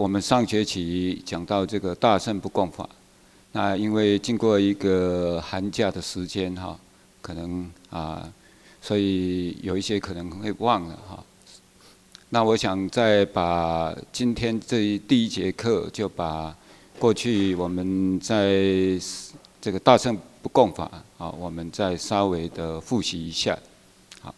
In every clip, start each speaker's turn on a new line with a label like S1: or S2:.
S1: 我们上学期讲到这个大乘不共法，那因为经过一个寒假的时间哈，可能所以有一些可能会忘了哈。那我想再把今天第一节课就把过去我们在这个大乘不共法我们再稍微的复习一下。好，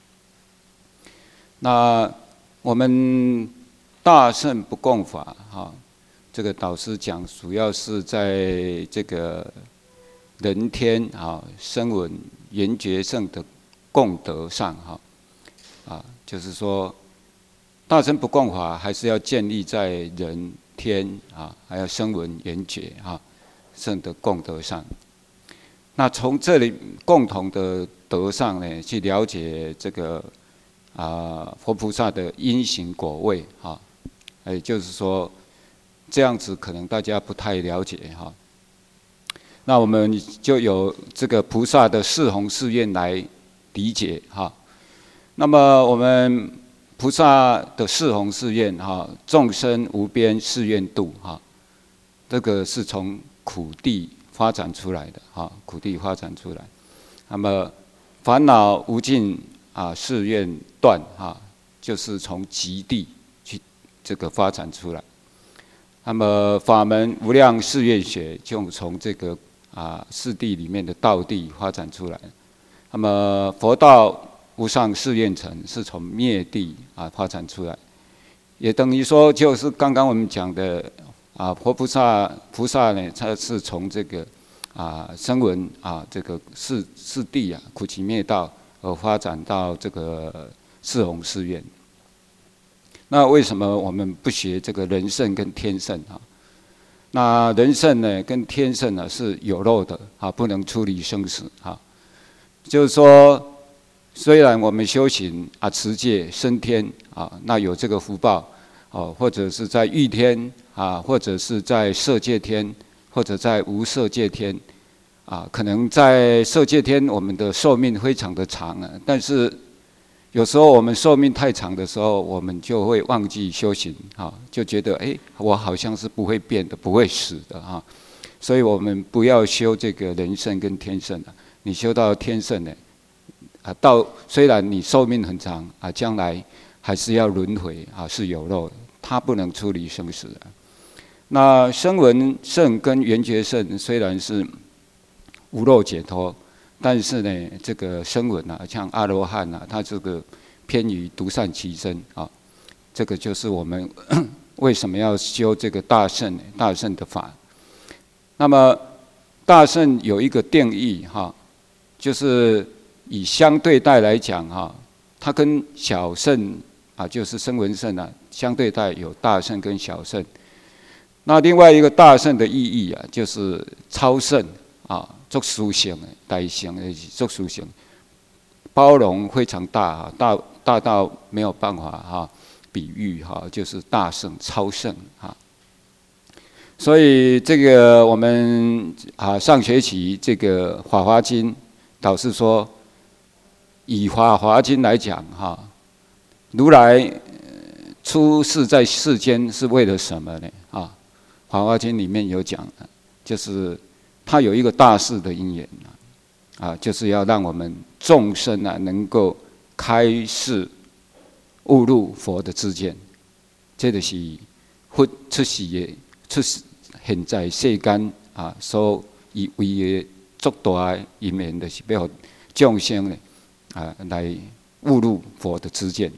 S1: 那我们大乘不共法这个导师讲主要是在这个人天声闻缘觉乘的共德上就是说大乘不共法还是要建立在人天还有声闻缘觉乘的共德上。那从这里共同的德上呢，去了解这个佛菩萨的因行果位也就是说这样子可能大家不太了解那我们就有这个菩萨的四弘誓愿来理解那么我们菩萨的四弘誓愿众生无边誓愿度这个是从苦地发展出来的苦地发展出来。那么烦恼无尽誓愿断就是从极地去这个发展出来。那么法门无量誓愿学就从这个四谛里面的道谛发展出来。那么佛道无上誓愿成是从灭地发展出来，也等于说就是刚刚我们讲的佛菩萨呢，他是从这个声闻这个四谛苦集灭道而发展到这个四弘誓愿。那为什么我们不学这个人乘跟天乘那人乘呢跟天乘呢是有漏的不能出离生死就是说虽然我们修行持戒升天那有这个福报或者是在欲天或者是在色界天或者在无色界天可能在色界天我们的寿命非常的长但是有时候我们寿命太长的时候，我们就会忘记修行就觉得我好像是不会变的，不会死的所以我们不要修这个人乘跟天乘你修到天乘呢虽然你寿命很长将来还是要轮回是有漏的，它不能出离生死那声闻乘跟缘觉乘虽然是无漏解脱，但是呢这个声闻像阿罗汉他这个偏于独善其身这个就是我们为什么要修这个大乘的法。那么大乘有一个定义就是以相对待来讲它跟小乘就是声闻乘相对待有大乘跟小乘。那另外一个大乘的意义就是超乘足殊胜的大乘的足殊胜，包容非常大大到没有办法比喻就是大乘超乘所以这个我们上学期这个《法华经》导师说，以《法华经》来讲如来出世在世间是为了什么呢《法华经》里面有讲就是他有一个大事的因缘就是要让我们众生能够开示悟入佛的知见，这就是佛出世现在世间所以为的足大的因缘，就是要众生呢来悟入佛的知见。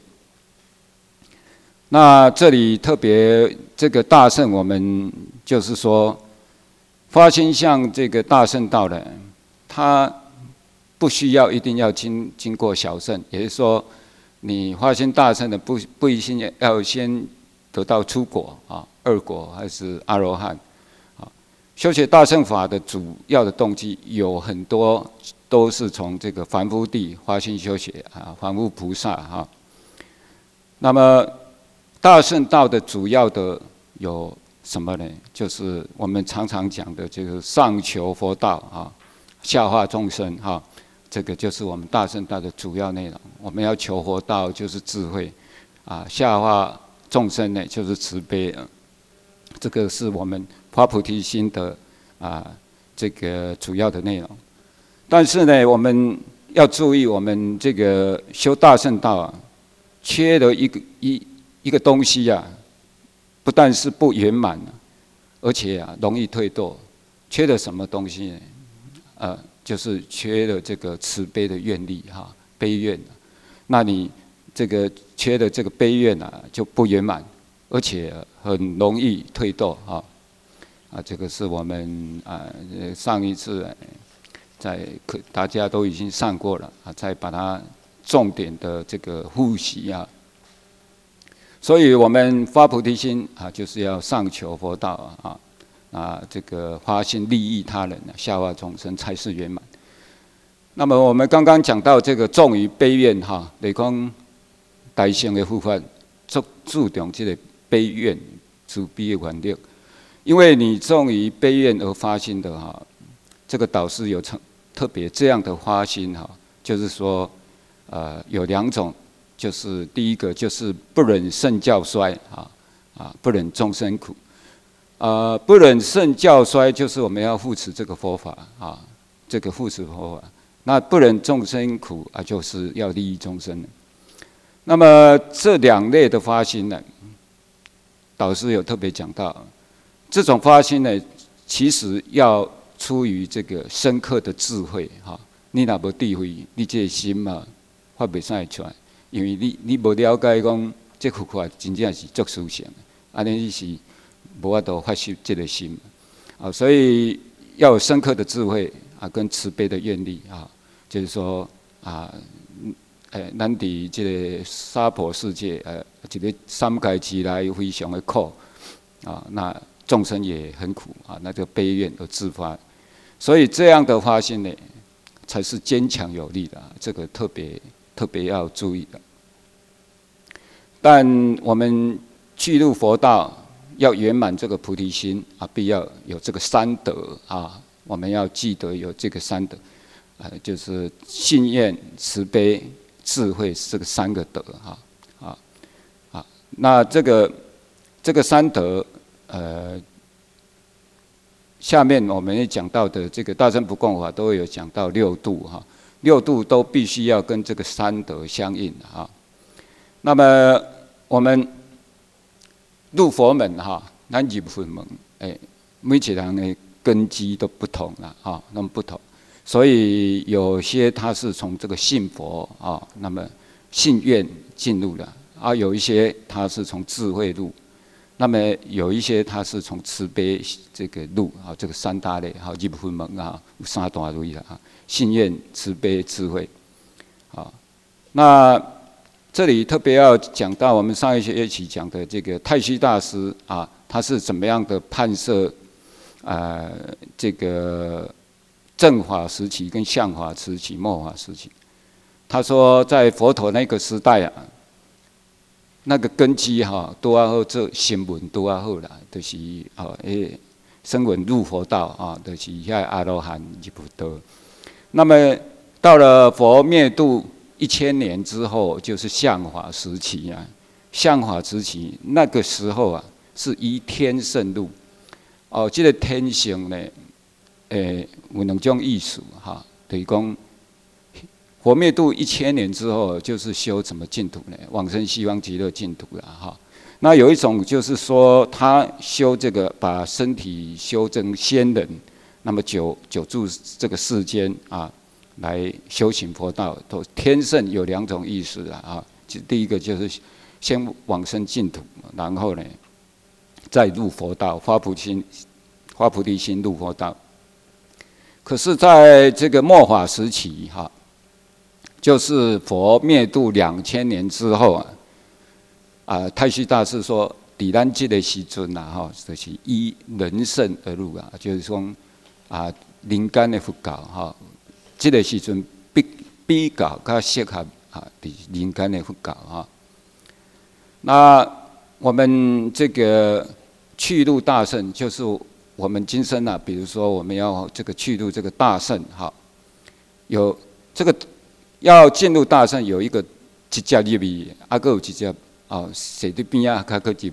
S1: 那这里特别这个大乘，我们就是说发心向这个大乘道的，他不需要一定要经过小乘，也就是说你发心大乘的不一定要先得到初果二果还是阿罗汉修学大乘法的主要的动机有很多都是从这个凡夫地发心修学凡夫菩萨那么大乘道的主要的有什么呢？就是我们常常讲的这个上求佛道下化众生这个就是我们大乘道的主要内容。我们要求佛道就是智慧下化众生呢就是慈悲这个是我们发菩提心的这个主要的内容。但是呢，我们要注意，我们这个修大乘道缺了一个东西不但是不圆满，而且容易退堕。缺了什么东西呢？就是缺了这个慈悲的愿力悲愿。那你这个缺的这个悲愿就不圆满，而且很容易退堕这个是我们上一次大家都已经上过了再把它重点的这个复习所以我们发菩提心就是要上求佛道这个发心利益他人下化众生才是圆满。那么我们刚刚讲到这个重于悲愿就是讲大乘的护法注重这个悲愿慈悲的愿力，因为你重于悲愿而发心的这个导师有特别这样的发心就是说有2种，就是第一个就是不忍圣教衰不忍众生苦不忍圣教衰，就是我们要护持这个佛法这个护持佛法。那不忍众生苦就是要利益众生。那么这2类的发心呢，导师有特别讲到，这种发心呢，其实要出于这个深刻的智慧你若无智慧，你这个心发袂使出来，因为你无了解讲这佛法真正是足殊胜，安尼你是无法度发修这个心所以要有深刻的智慧跟慈悲的愿力就是说咱伫这个娑婆世界一个三界之内非常的苦那众生也很苦那个悲愿而自发，所以这样的发心呢，才是坚强有力的这个特别要注意的。但我们去入佛道要圆满这个菩提心必要有这个3德我们要记得有这个3德就是信愿、慈悲、智慧这个3个德那这个3德下面我们也讲到的这个大乘不共法都有讲到6度6度都必须要跟这个3德相应那么我们入佛门咱入佛门每一个人的根基都不同那么不同。所以有些他是从这个信佛那么信愿进入的有一些他是从智慧入，那么有一些他是从慈悲这个入这个3大类入佛门有3大类信愿、慈悲、智慧那这里特别要讲到我们上一学期讲的这个太虚大师他是怎么样的判设这个正法时期跟相法时期、末法时期。他说，在佛陀那个时代那个根基都要好，做声闻都要好啦，就是声闻入佛道就是遐阿罗汉入佛道。那么到了佛灭度1000年之后，就是相法时期相法时期那个时候是依天圣入这个天性呢。有2种意思就是讲佛灭度1000年之后，就是修什么净土呢？往生西方极乐净土了那有一种就是说，他修这个把身体修成仙人，那么久住这个世间来修行佛道。都天圣有2种意思第一个就是先往生净土，然后呢再入佛道，发菩提心入佛道。可是，在这个末法时期就是佛灭度2000年之后太虚大师说，伫咱这个时阵就是依人圣而入就是说人间的佛教这个时阵比较适合伫人间的佛教那我们这个去入大乘，就是我们今生比如说我们要这个去入这个大乘有这个要进入大乘，有一个直接入去，还有一只坐伫边较去入来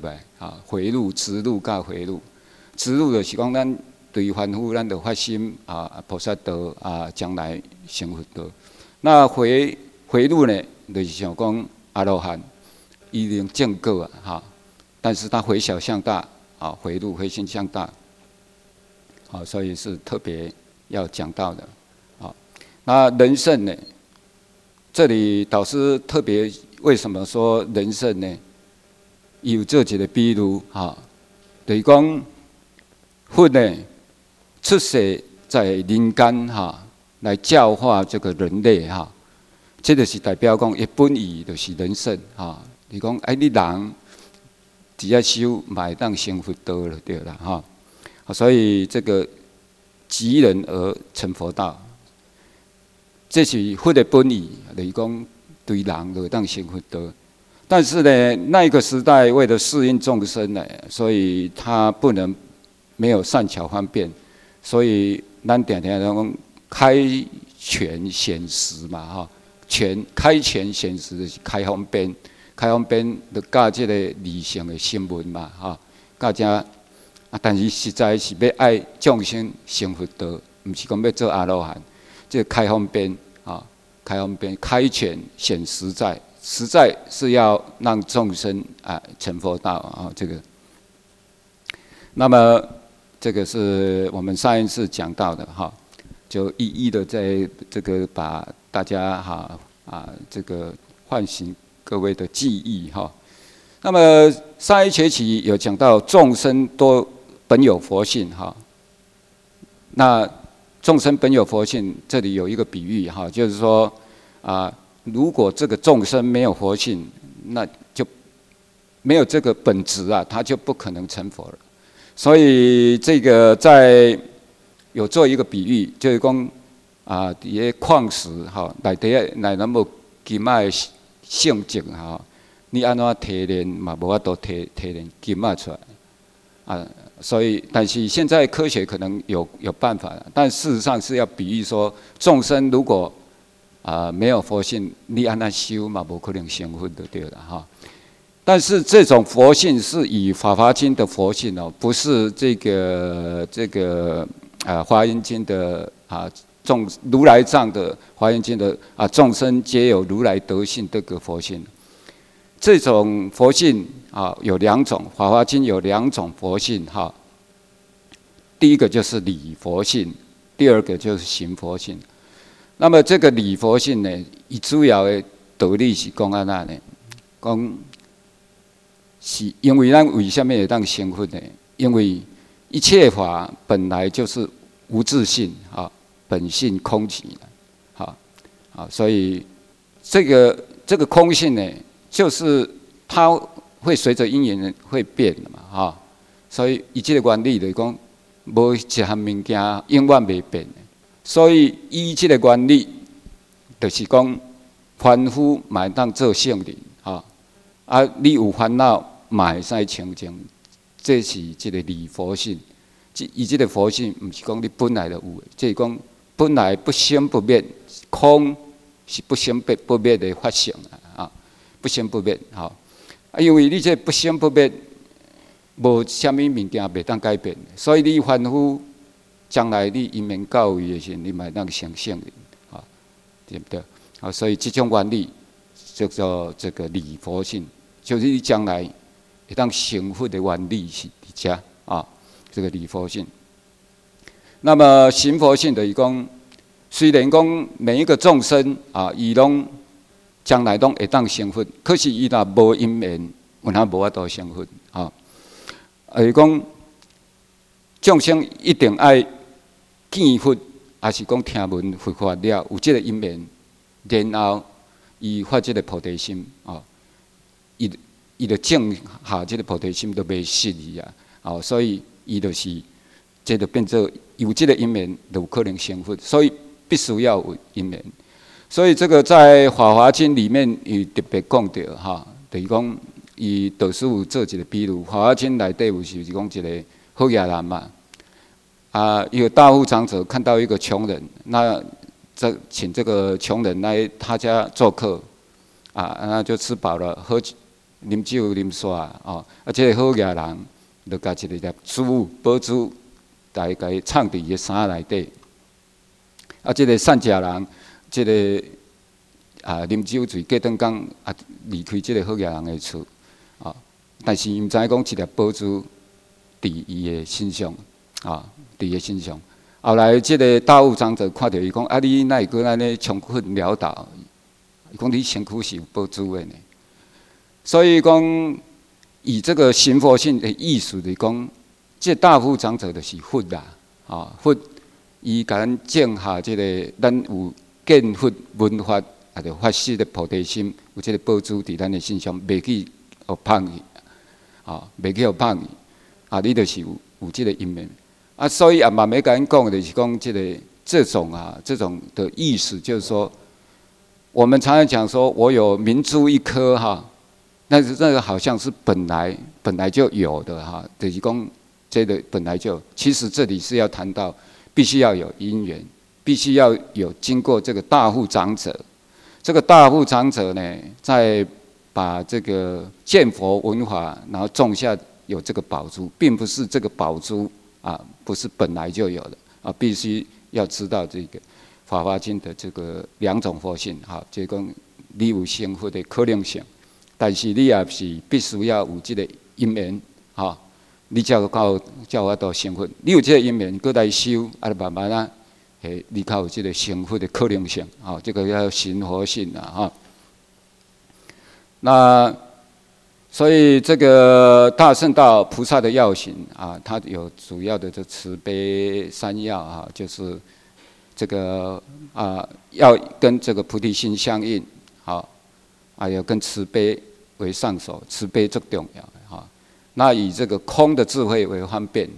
S1: 回路、直路甲回路。直路就是讲咱对凡夫，咱就发心菩萨道将来成佛道。那回路呢，就是想讲阿罗汉一定正果但是他回小向大回路回心向大所以是特别要讲到的那人圣呢？这里导师特别为什么说人圣呢？有这几个比如就是讲佛呢出世在人间来教化这个人类这就是代表讲伊本意就是人圣你讲你人只要修嘛会当成佛道就对了所以这个及人而成佛道。这是佛的本意，就是讲对人就当成佛道。但是呢，那一个时代为了适应众生呢，所以他不能没有善巧方便，所以咱常常讲开权显实嘛开权显实就是开方便，开方便就教这个理性的新闻嘛教这但是实在是要爱众生成佛道，不是讲要做阿罗汉。这个开方便开方便，开权显实在，实在是要让众生成佛道这个。那么这个是我们上一次讲到的就一一的在这个把大家这个唤醒各位的记忆那么上一学期有讲到众生都本有佛性那众生本有佛性，这里有一个比喻就是说如果这个众生没有佛性，那就没有这个本质他就不可能成佛了。所以这个在有做一个比喻，就是讲伫个矿石内底乃那么金仔的性质你安怎提炼嘛无法度提炼金仔出来所以，但是现在科学可能有办法，但事实上是要比喻说，众生如果没有佛性，你按那修嘛，无可能成佛就对了但是这种佛性是以《法华经》的佛性不是这个《华严经》的如来藏的《华严经》的众生皆有如来德性这个佛性。这种佛性有两种，《法华经》有两种佛性第一个就是理佛性，第二个就是行佛性。那么这个理佛性呢，伊主要的道理是讲安那呢？讲是因为咱为什么会当成佛呢？因为一切法本来就是无自性本性空寂所以这个空性呢，就是它会随着因缘会变的嘛所以以这个原理就是讲，无一项物件永远袂变的。所以以这个原理，就是讲凡夫嘛会当做圣人你有烦恼嘛会使清净，这是这个理佛性。以这个佛性，不是讲你本来就有的，即是讲本来不生不灭，空是不生不灭的法性不生不灭因为你这不生不灭，无啥物物件袂当改变，所以你凡夫将来你因缘到位的时候，你嘛会当成圣人对不对所以这种原理叫做这个理佛性，就是你将来会当成佛的原理是伫遮这个理佛性。那么行佛性就是讲，虽然讲每一个众生伊拢将来拢会当成佛，可是伊若无因缘，有哪无法度成佛就是讲众生一定爱见佛，还是讲听闻佛法了，有这个因缘，然后伊发这个菩提心伊就种下这个菩提心都袂失去所以伊就是这就变做有这个因缘，就有可能成佛，所以必须要有因缘。所以这个在《法华经》里面有特别讲到就是讲伊导师有做一个比喻，《法华经》内底有就是讲一个好野人嘛一个大富长者看到一个穷人，那请这个穷人来他家做客那就吃饱了， 啉酒啉煞哦，啊，这个好野人，就甲一个粒珠宝珠，大家藏伫伊个衫内底。啊，这个善食人，这个啉酒醉，过顿工离开这个好野人的厝啊，但是伊毋知影讲一粒宝珠伫伊的身上啊，伫伊的身上。后来这个大悟长者看到伊讲，你哪会阁安尼穷困潦倒？伊讲你身躯是有宝珠的呢。所以讲，以这个行佛性的意思来讲，这大悟长者就是佛啦，佛伊甲咱种下这个咱有见佛闻法，啊，就发誓的菩提心，有这个宝珠伫咱的身上，袂去互放去，袂去互放去，你就是有这个因缘。所以慢慢甲咱讲的就是讲这种的意思，就是说，我们常常讲说，我有明珠一颗但是这个好像是本来就有的就是讲这个本来就，其实这里是要谈到，必须要有因缘，必须要有经过这个大护长者，这个大护长者呢，再把这个见佛闻法，然后种下有这个宝珠，并不是这个宝珠不是本来就有的必须要知道这个《法华经》的这个两种佛性就是讲你有成佛的可能性，但是你也是必须要有这个因缘你才有法度成佛。你有这个因缘，搁来修，慢慢你才有这个成佛的可能性这个叫行佛性那所以这个大乘道菩萨的要行它有主要的这慈悲三要就是这个要跟这个菩提心相应要跟慈悲为上首，慈悲最重要那以这个空的智慧为方便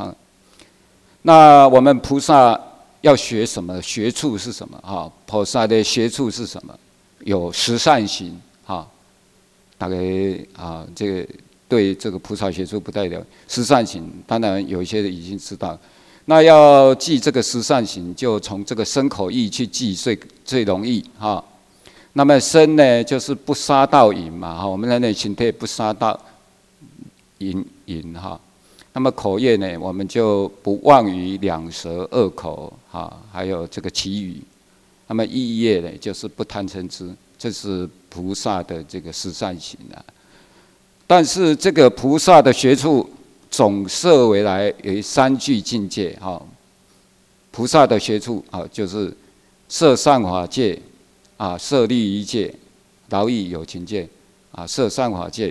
S1: 那我们菩萨要学什么？学处是什么菩萨的学处是什么？有十善行大概这个对这个菩萨学处不太了解。十善行，当然有一些已经知道。那要记这个十善行，就从这个身口意去记最容易那么身呢，就是不杀盗淫嘛我们人类身体不杀盗淫那么口业呢，我们就不妄语两舌恶口还有这个绮语。那么意业呢，就是不贪嗔痴。这是菩萨的这个十善行但是这个菩萨的学处总摄为来有三具境界菩萨的学处就是摄善法界摄利益界、饶益有情界摄善法界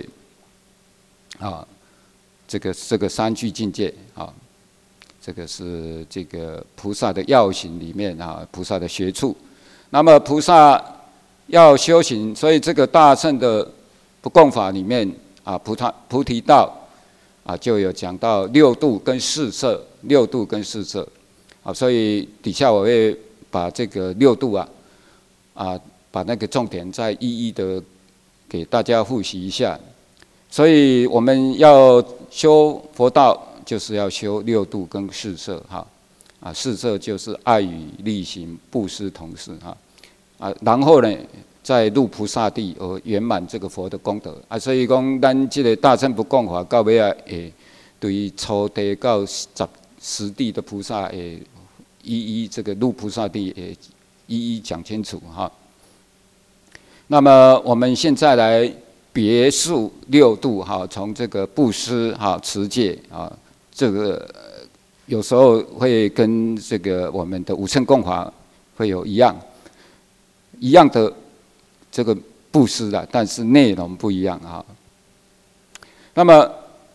S1: 这个三具境界这个是这个菩萨的要行里面菩萨的学处。那么菩萨要修行，所以这个大乘的不共法里面菩提道就有讲到六度跟四摄，所以底下我会把这个六度把那个重点再一一的给大家复习一下。所以我们要修佛道，就是要修六度跟四摄四摄就是爱语力行布施同事然后呢，再入菩萨地而圆满这个佛的功德所以讲，咱这个大乘不共法到尾会对初地到十地的菩萨会一一这个入菩萨地也一一讲清楚那么我们现在来别述六度从这个布施持戒这个有时候会跟这个我们的五乘共法会有一样的这个布施但是内容不一样那么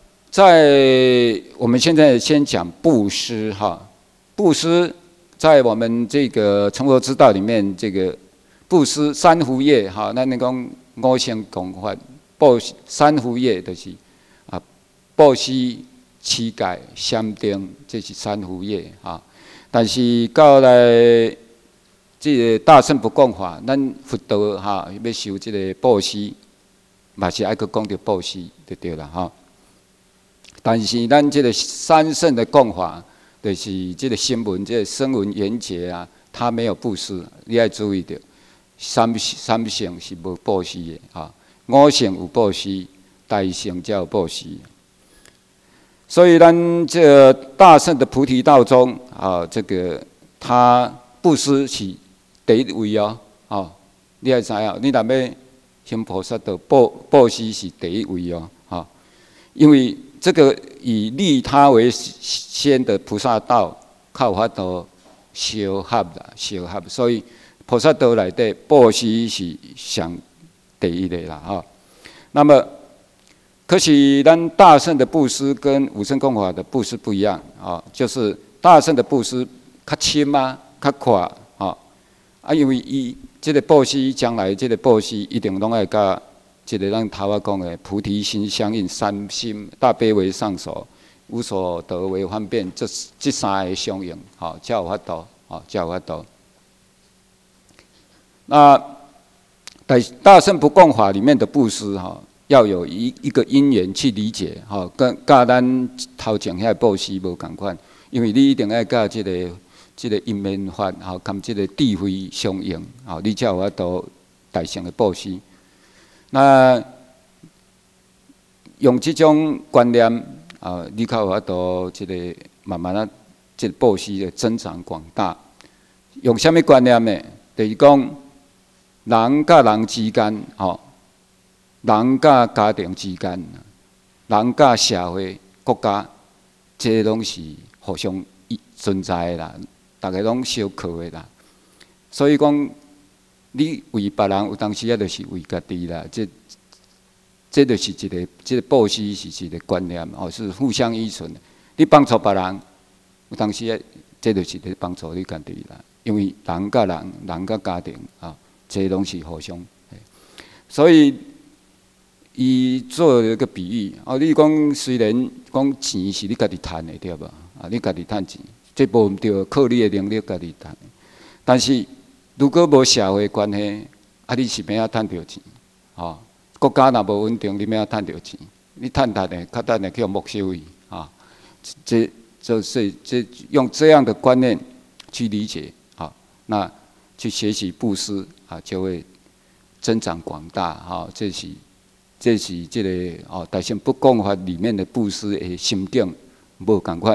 S1: 我们现在先讲布施布施在我们这个成佛之道里面，这个布施三福业咱讲五乘共法，三福业就是布施、乞戒、禅定，这是三福业但是到来这个大乘不共法，咱佛道要修这个布施，嘛是爱去讲到布施就对了但是咱这个三乘的共法，就是这个声闻、这个声闻缘觉他没有布施，你要注意到，三乘是无布施的五乘有布施， 大乘才有布施。所以咱这个大乘的菩提道中啊，这个他布施是第一位哦，哦，你要知影，你若要行菩萨道，布施是第一位哦，哈，因为这个以利他为先的菩萨道，靠法度相合啦，相合，所以菩萨道内底布施是上第一的啦，哈。那么，可是咱大乘的布施跟五乘供法的布施不一样啊，就是大乘的布施较深啊，较快啊，因为伊这个布施将来这个布施一定拢爱甲这个咱头仔讲的菩提心相应，三心大悲为上首，无所得为方便，这三个相应，好，才有法度，好，才有法度。那大乘不共法里面的布施，哈，要有一个因缘去理解，哈，跟咱头前遐布施无共款，因为你一定要甲这个因缘法，吼，跟这个智慧相应，吼，你才有法度大乘的布施。那用这种观念啊，你才有法度这个慢慢啊，这个布施的增长广大。用什么观念呢？就是讲人甲人之间，吼，人甲家庭之间，人甲社会、国家，这拢是互相存在的啦，大家拢相靠的啦。所以讲，你为别人，有当时也就是为家己啦。这就是这个布施是一个观念哦，是互相依存的。你帮助别人，有当时也这就是在帮助你家己啦。因为人甲人，人甲家庭啊，这拢是互相。所以，伊做一个比喻哦，你讲虽然讲钱是你家己赚的对吧？啊，你家己赚钱，这无毋对，靠你的能力家己赚。但是如果无社会关系，啊，你是要赚到钱？哦，国家若无稳定，你要赚到钱？你赚的较等下去没收去啊？这用这样的观念去理解啊，那去学习布施啊，就会增长广大哈。这是这个哦，大乘不共法里面的布施的心境无共款。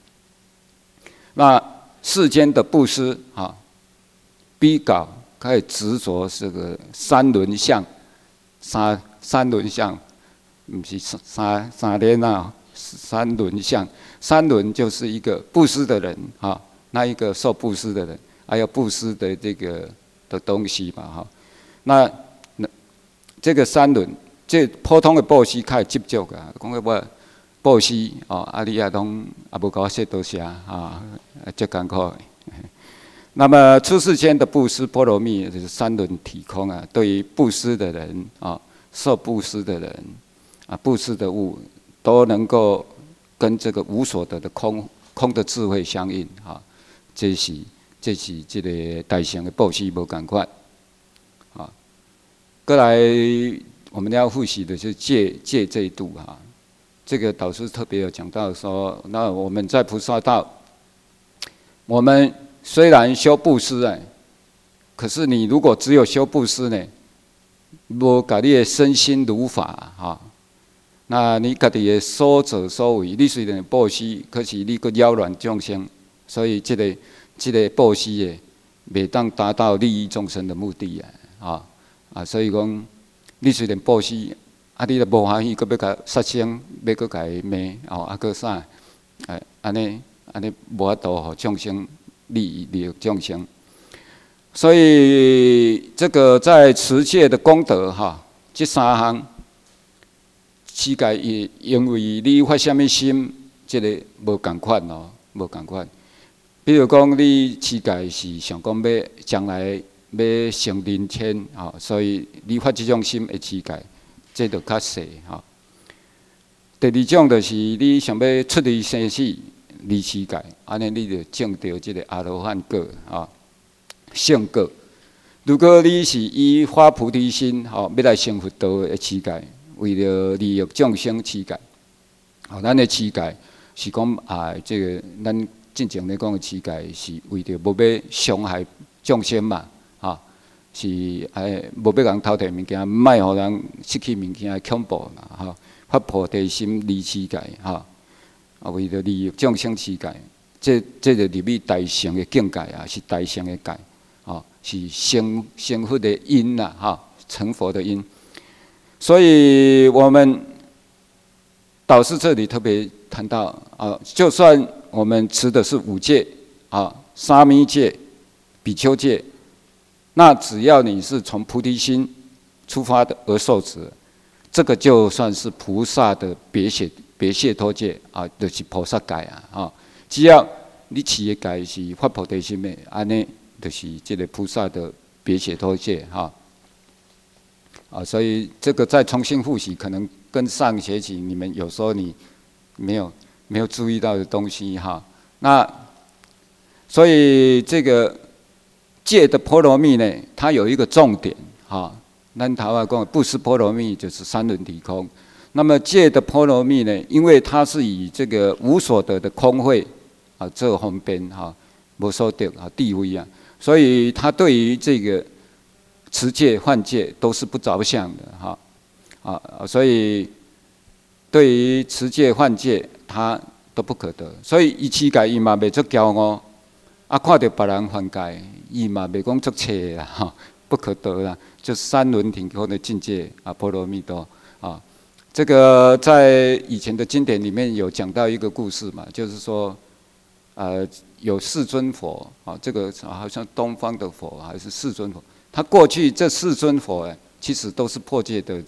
S1: 那世间的布施啊，比较可以执着这个三轮相，三轮相，不是三轮啊，三轮相。三轮就是一个布施的人啊，那一个受布施的人，还有布施的这个的东西嘛哈。那这个三轮，这普通的布施较执着个，讲个我布施哦，啊你也拢也无甲我说多谢啊，足艰苦。那么出世间的布施波罗蜜就是三轮体空啊，对于布施的人啊，受布施的人啊，布施的物都能够跟这个无所得的空的智慧相应啊，这是这个大乘的布施无共款啊。过来我们要复习的是戒这一度啊，这个导师特别有讲到说，那我们在菩萨道，我们虽然修布施哎，可是你如果只有修布施呢，无甲你的身心如法哈，那你家己的所作所为，你虽然布施，可是你阁扰乱众生，所以这个布施诶，未当达到利益众生的目的啊所以讲，你虽然布施，啊你都无欢喜，阁要甲杀生，要阁甲伊骂哦，阁啥？安尼无法度互众生利益众生。所以这个在持戒的功德哈，这三项，世界也因为你发什么心，这个无共款哦，无共款。比如讲，你持戒是想讲要将来要成人天啊，所以你发这种心的持戒，这就较细哈。第二种就是你想要出离生死，你持戒，安尼你就证到这个阿罗汉果啊。圣果，如果你是以发菩提心，吼，要来成佛道的持戒，为了利益众生持戒，吼，咱的持戒是讲这个咱正常来讲的持戒是为着无要伤害众生嘛， 是无要人偷摕物件，卖互人失去物件的恐怖嘛，吼，发菩提心离世界，吼，为了利益众生世界，这就入去大乘的境界啊，是大乘的界，吼，是成佛的因呐，吼，成佛的因。所以我们导师这里特别谈到啊，就算我们持的是5戒啊，沙弥戒、比丘戒。那只要你是从菩提心出发的而受持，这个就算是菩萨的别解脱戒啊，就是菩萨戒啊。只要你持的戒是发菩提心的，安尼就是这个菩萨的别解脱戒哈。所以这个再重新复习，可能跟上学期你们有时候你没有注意到的东西哈。那所以这个。戒的波罗蜜呢，它有一个重点哈。咱台湾讲布施波罗蜜就是三轮体空。那么戒的波罗蜜呢，因为它是以这个无所得的空慧啊做方便哈，无所得啊地位啊，所以它对于这个持戒犯戒都是不着相的哈所以对于持戒犯戒，它都不可得。所以伊持戒伊嘛袂足骄傲。看到别人犯戒，伊嘛袂讲足切啦，哈，不可得啦，就三轮体空的境界啊，波罗蜜多啊。这个在以前的经典里面有讲到一个故事嘛，就是说，有4尊佛啊，这个好像东方的佛还是4尊佛，他过去这4尊佛其实都是破戒的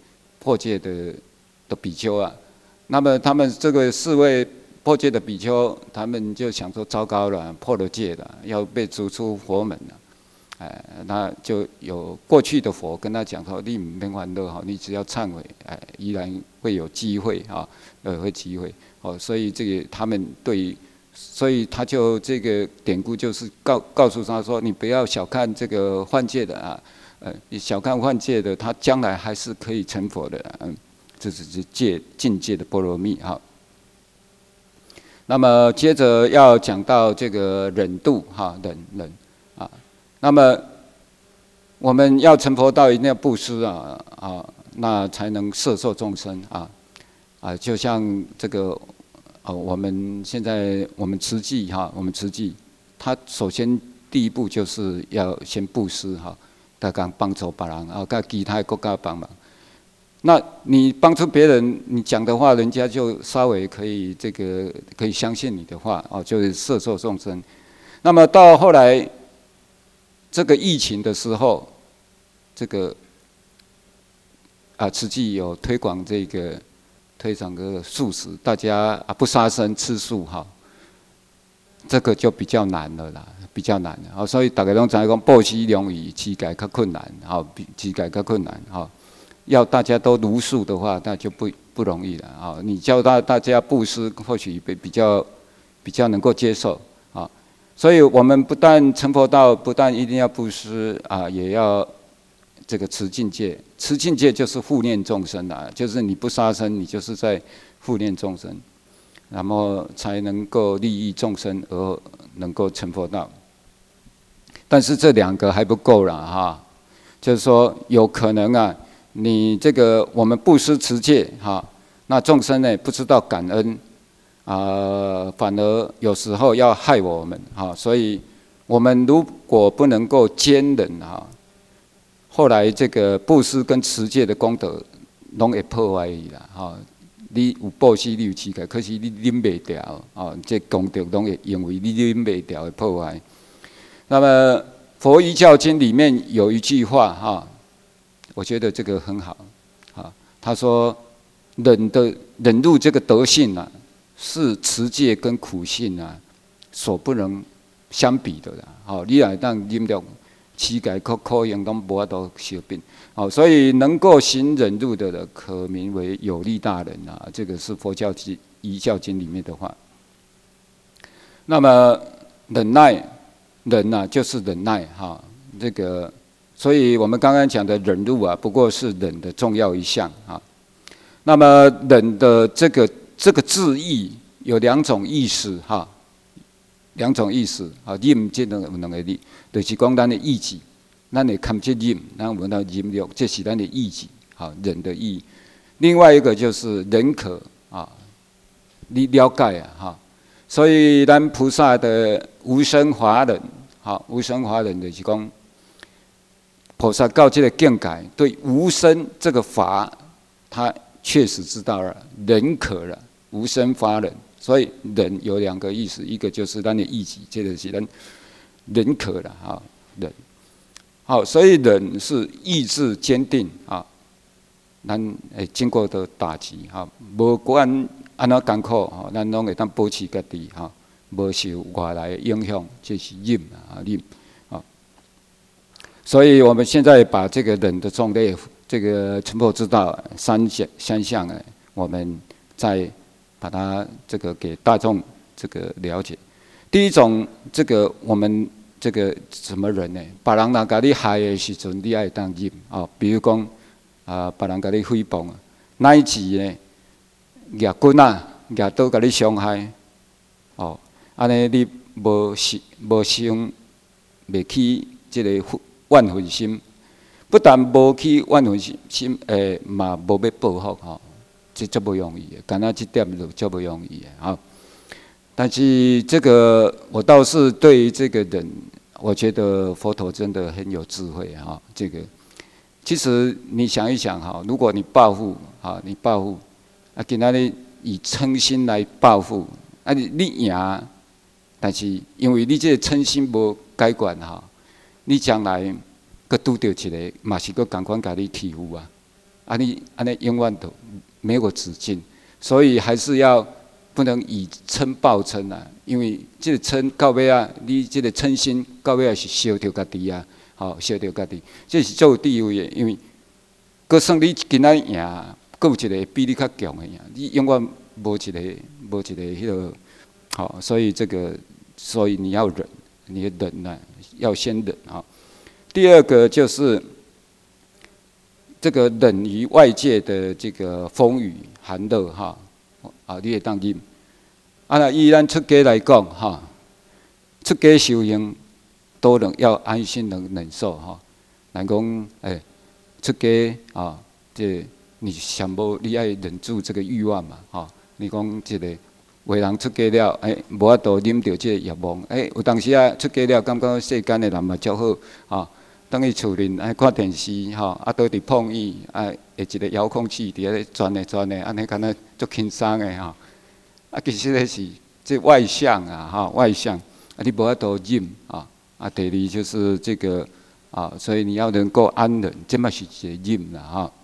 S1: 比丘啊。那么他们这个4位。破戒的比丘，他们就想说：糟糕了，破了戒了，要被逐出佛门了。那就有过去的佛跟他讲说：你唔免烦恼哈，你只要忏悔，依然会有机会啊，会机会。所以这个他们所以他就这个典故就是告诉他说：你不要小看这个犯戒的啊，你小看犯戒的，他将来还是可以成佛的。这是境界的波罗蜜哈。那么接着要讲到这个忍度哈，忍啊。那么我们要成佛道，一定要布施那才能摄受众生就像这个我们现在我们慈济它首先第一步就是要先布施哈，大家帮助别人跟其他国家帮忙。那你帮助别人，你讲的话，人家就稍微可以相信你的话就是摄受众生。那么到后来这个疫情的时候，这个慈济有推广个素食，大家不杀生吃素哈，这个就比较难了啦，所以大家都知讲布施容易，持戒较困难要大家都茹素的话，那就不容易了你叫大家布施，或许比较能够接受所以我们不但成佛道，不但一定要布施也要这个持境界。持境界就是护念众生就是你不杀生，你就是在护念众生，然后才能够利益众生而能够成佛道。但是这2个还不够了就是说有可能你这个我们布施持戒那众生呢不知道感恩反而有时候要害我们所以我们如果不能够坚忍后来这个布施跟持戒的功德拢会破坏去啦你有布施，你有持戒，可是你忍袂掉这功德拢会因为你忍袂掉会破坏。那么《佛遗教经》里面有一句话我觉得这个很好他说忍辱这个德性是持戒跟苦性所不能相比的啦你若当忍了持戒可用都无法度相比所以能够行忍辱的人，可名为有力大人这个是佛教遗教经里面的话。那么忍耐就是忍耐这个。所以我们刚刚讲的忍辱不过是忍的重要一项那么忍的这个字义有2种意思忍这有2个字，就是讲咱的意志咱的堪切忍，咱闻到忍辱，这是咱的意志，好忍的意。另外一个就是忍可啊，你了解啊哈。所以咱菩萨的无生法忍，好无生法忍就是讲，菩萨到这个境界，对无生这个法，他确实知道了，忍可了，无生法忍。所以忍有两个意思，一个就是咱的意志，这个是咱忍可了哈，忍。好，所以忍是意志坚定啊，咱经过的打击哈，无管安怎艰苦吼，咱拢会当保持家己哈，无受外来影响，这是忍啊忍啊。所以我们现在把这个忍的种类，这个成佛之道三项呢，我们再把它这个给大众这个了解。第一种，这个我们这个什么人呢？别人若甲你害的时阵，你爱当忍啊。比如讲别人甲你诽谤啊，乃至呢，举棍啊，举刀甲你伤害，哦，安尼你无生袂起这个怨恨心，不但无起怨恨心，嘛无要报复吼。这足不容易的，干那这点就足不容易的哈。但是这个我倒是对于这个人，我觉得佛陀真的很有智慧哈。这个其实你想一想哈，如果你报复哈，你报复啊，今仔日以嗔心来报复啊，你赢，但是因为你这个嗔心无改观哈，你将来佮拄到一个嘛是佮同款甲你欺负啊，啊你安尼永远都没有止境，所以还是要不能以嗔报嗔啊，因为这个嗔到尾啊，你这个嗔心到尾啊是烧着家己啊，好烧着家己，这是最有智慧的，因为佮算你今仔赢，佮有一个比你较强的赢，你永远无一个迄个好，所以所以你要忍，你的忍呢要先忍啊。第二个就是这个忍于外界的这个风雨寒热哈，啊，你会当忍。啊，那以咱出家来讲哈，出家修行都要安心能忍受哈。人讲出家啊，这你想无你爱忍住这个欲望嘛哈。你讲这个为人出家了，无法度忍着这个业望，有当时啊出家了，感觉世间的人嘛较好啊。等于厝里看电视吼，啊，倒伫碰椅，下一个遥控器伫咧转的，安尼敢若足轻松的吼。啊，其实咧是这外向啊，哈，外向，啊，你无法度忍啊。啊，第二就是这个啊，所以你要能够安忍，这嘛是一个忍啦哈。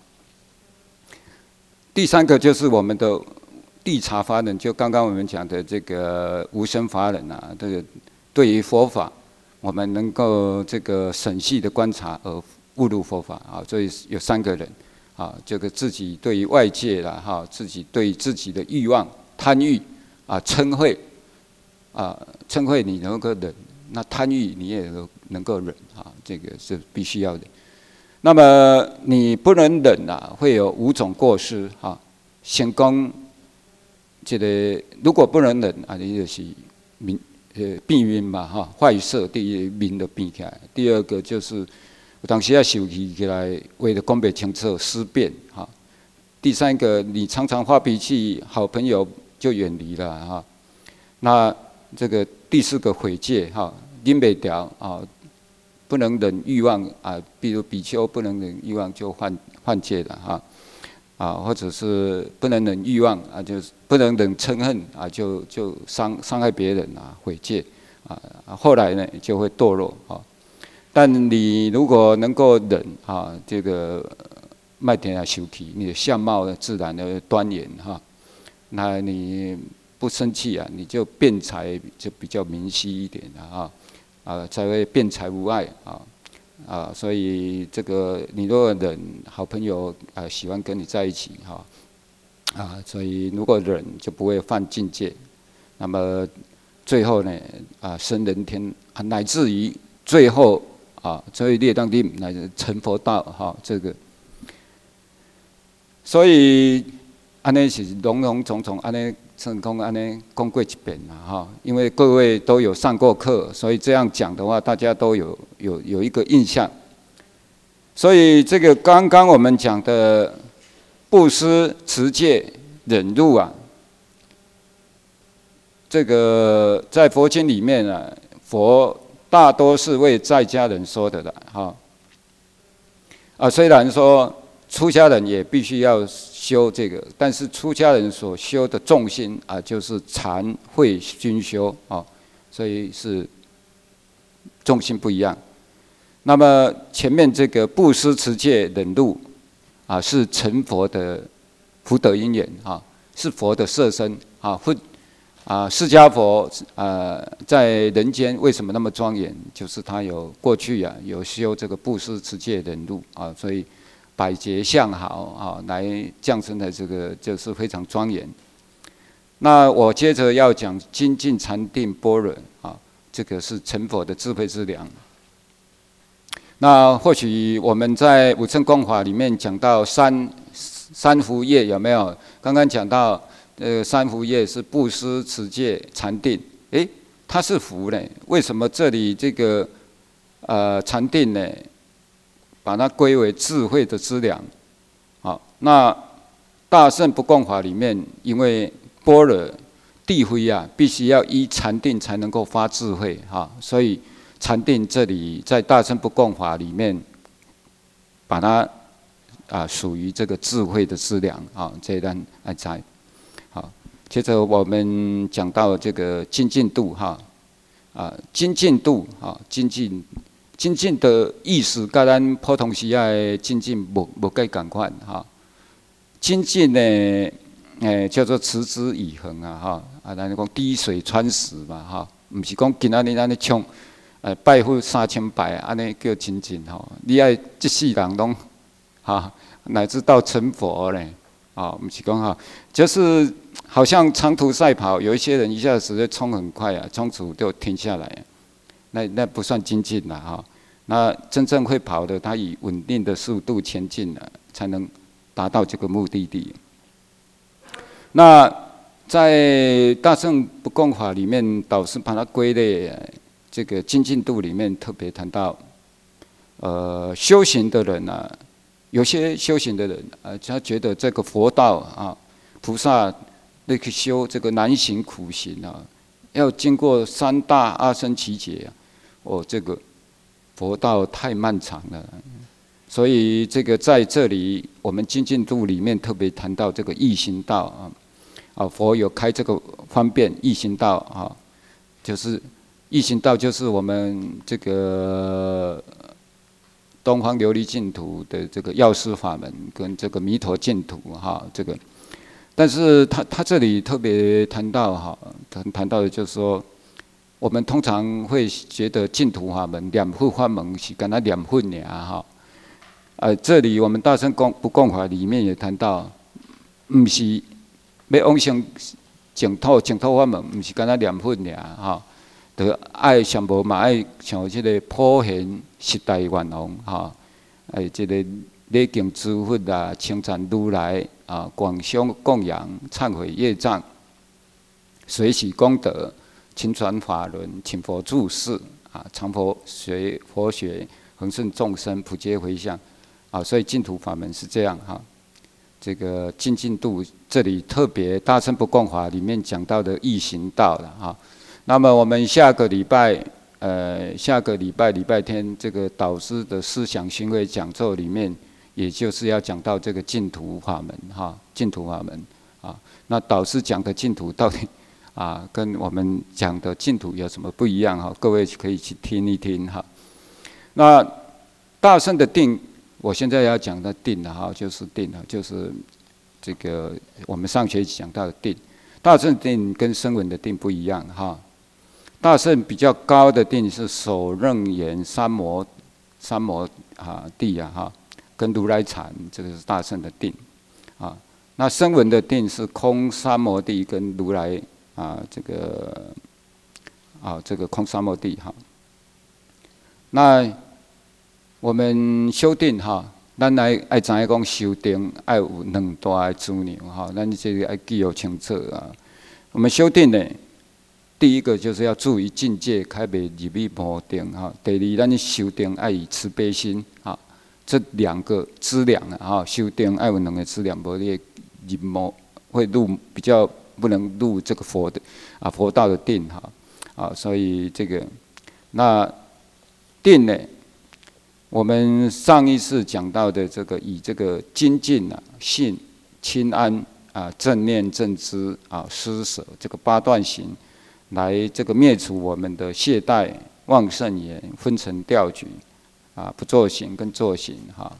S1: 第三个就是我们的谛察法忍，就刚刚我们讲的这个无生法忍啊，这个对于佛法。我们能够这个审细的观察而悟入佛法啊，所以有三个人啊，这个自己对于外界啦哈，自己对自己的欲望、贪欲啊、嗔恚啊，嗔恚你能够忍，那贪欲你也能够忍啊，这个是必须要的。那么你不能忍啊，会有5种过失啊。先讲这个，如果不能忍啊，你就是变面嘛哈，坏色第一面都变起来。第二个就是有当时要生气起来，为了讲不清楚思辨哈。第三个，你常常发脾气，好朋友就远离了哈。那这个第4个毁戒哈，忍不掉啊，不能忍欲望啊，比如比丘不能忍欲望就犯戒了哈。啊，或者是不能忍欲望啊，就是不能忍嗔恨啊，就伤害别人啊，毁戒啊，后来呢就会堕落啊。但你如果能够忍啊，这个麦田啊修气，你的相貌自然的端严哈。那你不生气啊，你就辩才就比较明晰一点了啊，才会辩才无碍啊。啊，所以这个你如果忍，好朋友喜欢跟你在一起哈，所以如果忍就不会犯境界，那么最后呢升人天乃至于最后所以列当地乃至成佛道哈，这个，所以安尼是种种安尼。成功安尼讲过一遍啦哈，因为各位都有上过课，所以这样讲的话，大家都有一个印象。 所以这个刚刚我们讲的布施、持戒、忍辱啊，这个在佛经里面啊，佛大多是为在家人说的啦，哈。虽然说出家人也必须要修这个，但是出家人所修的重心啊，就是禅慧均修啊，所以是重心不一样。那么前面这个布施、持戒、忍辱啊，是成佛的福德因缘啊，是佛的色身啊，释迦佛在人间为什么那么庄严？就是他有过去啊，有修这个布施、持戒、忍辱啊，所以百劫相好啊，来降生的这个就是非常庄严。那我接着要讲精进禅定般若啊，这个是成佛的智慧之粮。那或许我们在五乘共法里面讲到三福业有没有？刚刚讲到三福业是布施、持戒、禅定，它是福呢？为什么这里这个禅定呢，把它归为智慧的资粮？好，那大乘不共法里面，因为般若地慧啊，必须要依禅定才能够发智慧哈，所以禅定这里在大乘不共法里面，把它属于这个智慧的资粮啊，这一段来猜。好，接着我们讲到这个精进度哈，精进度啊，精进的意思，跟咱普通时的精进无介共款哈。精进呢，叫做持之以恒啊哈，咱讲滴水穿石嘛哈，唔是讲今仔日安尼冲，拜佛3000拜安尼叫精进吼，你爱这世人拢哈，乃至到成佛呢。唔是讲哈，就是好像长途赛跑，有一些人一下子就冲很快啊，冲突就停下来，那不算精进了哈。那真正会跑的，他以稳定的速度前进了，才能达到这个目的地。那在大乘不共法里面，导师把它归类，这个精进度里面特别谈到，修行的人啊。有些修行的人他觉得这个佛道啊，菩萨那个修这个难行苦行啊，要经过3大阿僧祇劫这个佛道太漫长了。所以这个在这里我们精进度里面特别谈到这个易行道佛有开这个方便易行道就是易行道就是我们这个。东方琉璃净土的这个药师法门跟这个弥陀净土这个，但是他这里特别谈到谈到的就是说，我们通常会觉得净土法门、念佛法门是跟他念佛这里我们大乘不共法里面也谈到，不是要往生净土法门，不是跟他念佛就爱上无嘛爱像这个普贤十大愿望这个礼敬诸佛称赞如来广修供养、忏悔业障、随喜功德、勤传法轮、请佛住世常学佛学、恒顺众生、普皆回向所以净土法门是这样这个精进度这里特别大乘不共法里面讲到的易行道了那么我们下个礼拜礼拜天这个导师的思想行为讲座里面，也就是要讲到这个净土法门净土法门那导师讲的净土到底跟我们讲的净土有什么不一样各位可以去听一听那大乘的定，我现在要讲的定就是定就是这个我们上学期讲到的定，大乘定跟声闻的定不一样大乘比较高的定是首楞严三摩地跟如来禅，这个是大乘的定那声闻的定是空三摩地跟如来这个空三摩地那我们修定咱爱知影讲修定爱有2大的资粮咱这个爱记好清楚我们修定呢。第一个就是要注意境界，开袂入去无定第二，咱修定爱以慈悲心这两个资粮啊，修定爱有两个资粮，无你入魔会入比较不能入这个佛的佛道的定所以这个那定呢，我们上一次讲到的这个以这个精进信、清安正念、正知施舍这个八段行来这个灭除我们的懈怠、妄胜言、昏沉掉举不作行跟作行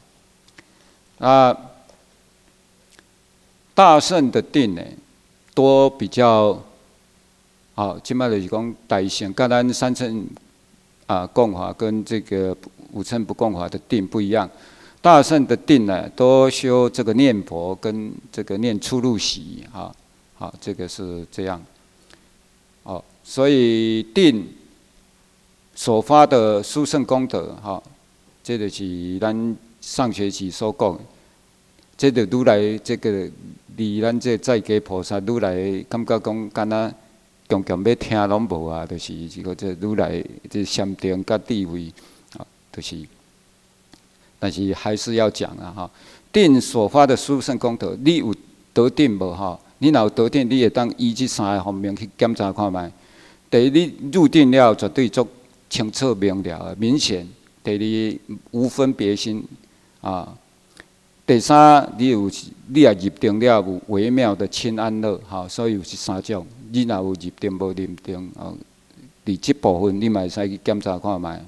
S1: 大乘的定呢，多比较即摆就是讲大乘，跟咱三乘共法跟这个五乘不共法的定不一样。大乘的定呢，多修这个念佛跟这个念出入息这个是这样。所以定所发的殊胜功德这就是咱上学期所讲的，这就愈来这个离咱这在家菩萨愈来感觉讲，敢若强强要听拢无就是这个这愈来这禅定甲智慧就是，但是还是要讲定所发的殊胜功德，你有得定无你若有得定，你会当依这三个方面去检查看卖。第一，你入定了，绝对足清澈明了、明显。第二，无分别心第三，你也入定了，有微妙的清安乐所以有这三种。你若有入定无入定伫这部分你嘛会使去检查看卖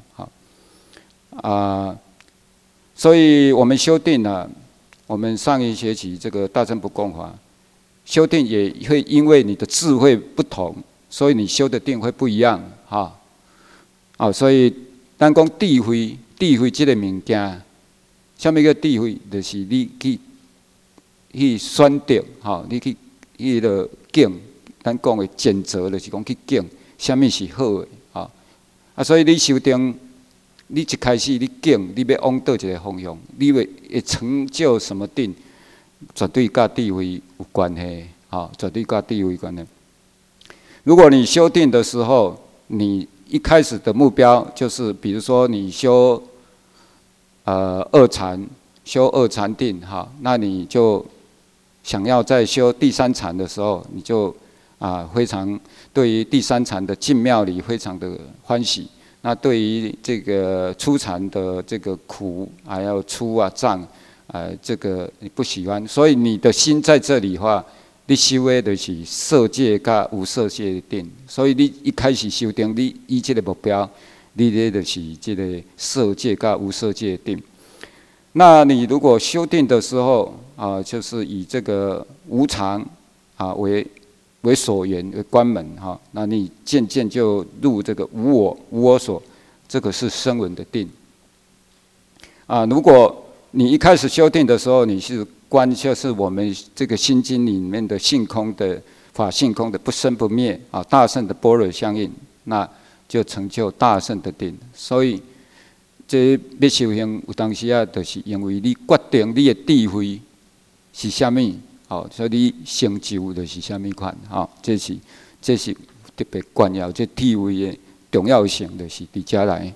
S1: 所以我们修定我们上一学期这个大乘不共法修定也会因为你的智慧不同，所以你修的定会不一样所以咱讲智慧这个物件，什么叫智慧？就是你去选择你去迄个境，咱讲的选择就是讲去境，什么是好的所以你修定，你一开始你境，你要往倒一个方向，你会成就什么定，绝对跟智慧有关系绝对跟智慧有关系。如果你修定的时候，你一开始的目标就是，比如说你修二禅，修二禅定那你就想要在修第三禅的时候，你就非常对于第三禅的进妙理非常的欢喜。那对于这个初禅的这个苦还要粗障这个你不喜欢，所以你的心在这里的话，你修的就是色界甲无色界的定。所以你一开始修定，你以这个目标，你咧就是这个色界甲无色界的定。那你如果修定的时候就是以这个无常为所缘为关门那你渐渐就入这个无我所，这个是声闻的定如果你一开始修定的时候，你是观就是我们这个心经里面的性空的法性空的不生不灭大乘的般若相应，那就成就大乘的定。所以这要修行有当时就是因为你决定你的智慧是啥物所以你成就就是啥物款这是特别重要，这智慧的重要性就是伫遮来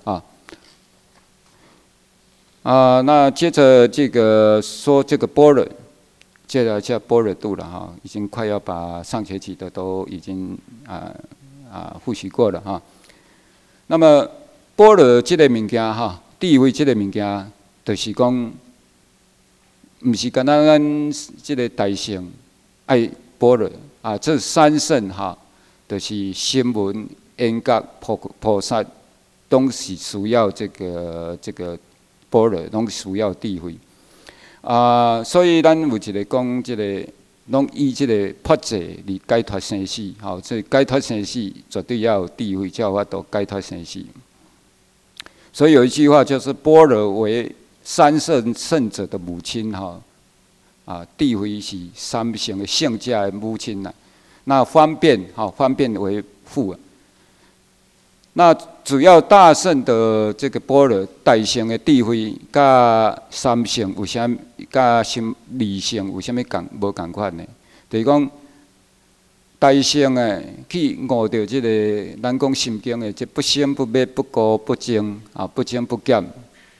S1: 那接着这个说这个般若，接着叫般若度了已经快要把上学期的都已经复习过了那么般若这个物件智慧这个物件，就是讲，毋是干那咱这个大乘爱般若这三圣就是声闻、缘觉、菩萨，都是需要这个般若，拢需要智慧所以咱有一个讲这个，拢以这个法者来解脱生死所以解脱生死绝对要有智慧，才有法度解脱生死。所以有一句话就是般若为三圣者的母亲智慧是三乘的圣者的母亲那方便为父那主要大乘的这个般若大乘的智慧，甲三乘有啥，甲二乘有啥物无共款呢？就是讲大乘去悟到这个咱讲心经的这不生不灭、不垢不净不增不减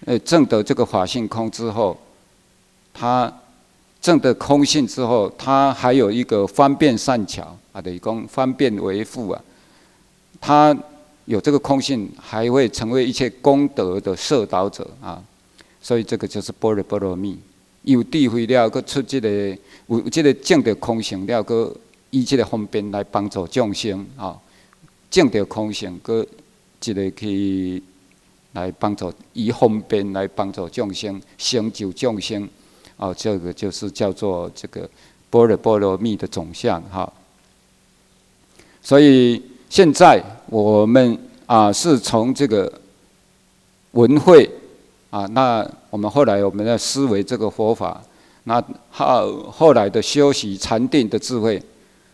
S1: 证得这个法性空之后，他证得空性之后，他还有一个方便善巧啊，等于讲方便为父啊，他有这个空性，还会成为一切功德的摄导者啊，所以这个就是般若波罗蜜。有智慧了，佮出这个有这个证得空性了，佮以这个方便来帮助众生啊，证得空性，佮一个去来帮助以方便来帮助众生，成就众生啊，这个就是叫做这个般若波罗蜜的总相哈。所以现在我们是从这个文慧那我们后来我们的思维这个佛法，那后来的修习禅定的智慧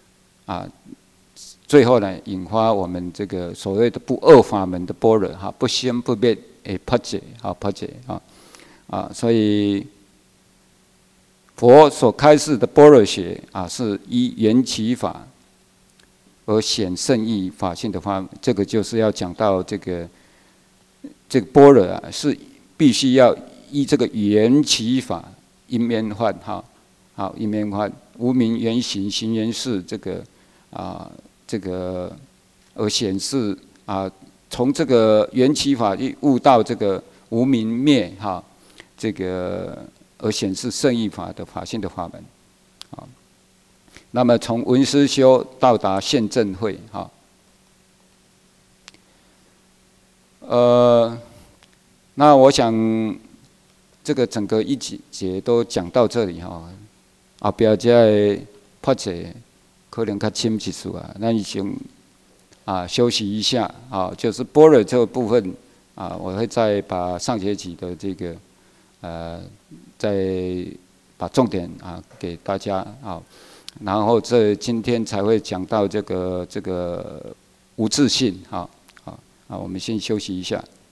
S1: 最后呢引发我们这个所谓的不二法门的般若不生不灭的破解所以佛所开示的般若学是依缘起法而显圣义法性的法，这个就是要讲到这个般若是必须要依这个缘起法，因缘法因缘法，无明缘行，行缘事，这个而显示从这个缘起法一悟到这个无明灭这个而显示圣义法的法性的法门那么从闻思修到达现证慧那我想这个整个一节都讲到这里后边再破解可能较深一丝咱先休息一下就是般若这个部分我会再把上学期的这个再把重点给大家然后今天才会讲到这个无自性我们先休息一下。